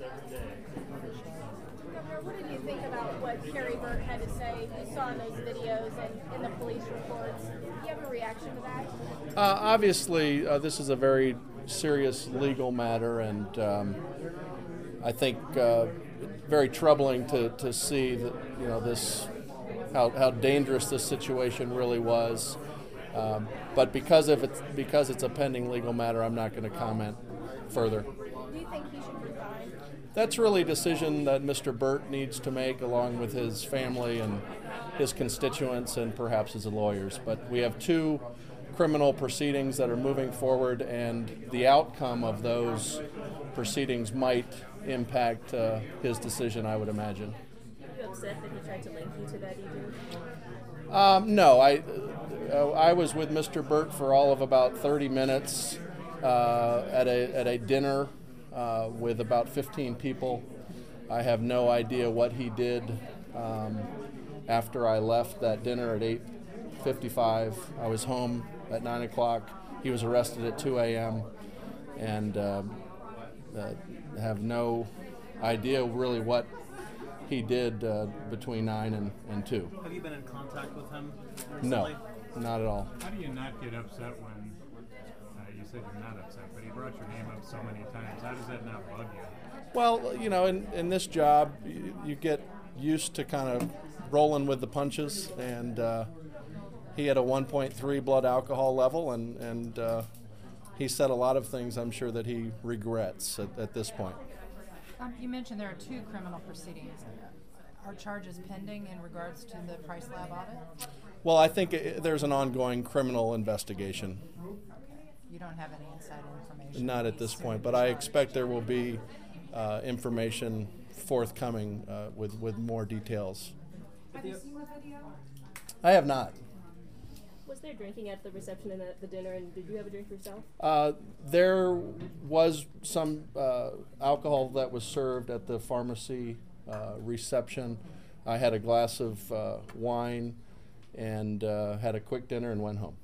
Governor, what did you think about what Kerry Burt had to say? You saw in those videos and in the police reports. Do you have a reaction to that? Obviously, this is a very serious legal matter, and I think very troubling to see that this how dangerous this situation really was. But because it's a pending legal matter, I'm not going to comment further. Do you think he should resign? That's really a decision that Mr. Burt needs to make, along with his family and his constituents and perhaps his lawyers. But we have two criminal proceedings that are moving forward, and the outcome of those proceedings might impact his decision, I would imagine. Are you upset that he tried to link you to that event? No, I was with Mr. Burt for all of about 30 minutes at a dinner with about 15 people. I have no idea what he did after I left that dinner at 8:55. I was home at 9 o'clock. He was arrested at 2 a.m. and have no idea really what he did between 9 and 2. Have you been in contact with him No, recently? not at all. How do you not get upset when you said you're not upset, but he brought your name up so many times? How does that not bug you? Well, in this job, you get used to kind of rolling with the punches, and he had a 1.3 blood alcohol level, and he said a lot of things I'm sure that he regrets at this point. You mentioned there are two criminal proceedings. Are charges pending in regards to the Price Lab audit? Well, I think there's an ongoing criminal investigation. Okay. You don't have any inside information? Not at this point, but I expect there will be information forthcoming with more details. Have you seen the video? I have not. Was there drinking at the reception and at the dinner, and did you have a drink yourself? There was some alcohol that was served at the pharmacy reception. I had a glass of wine and had a quick dinner and went home.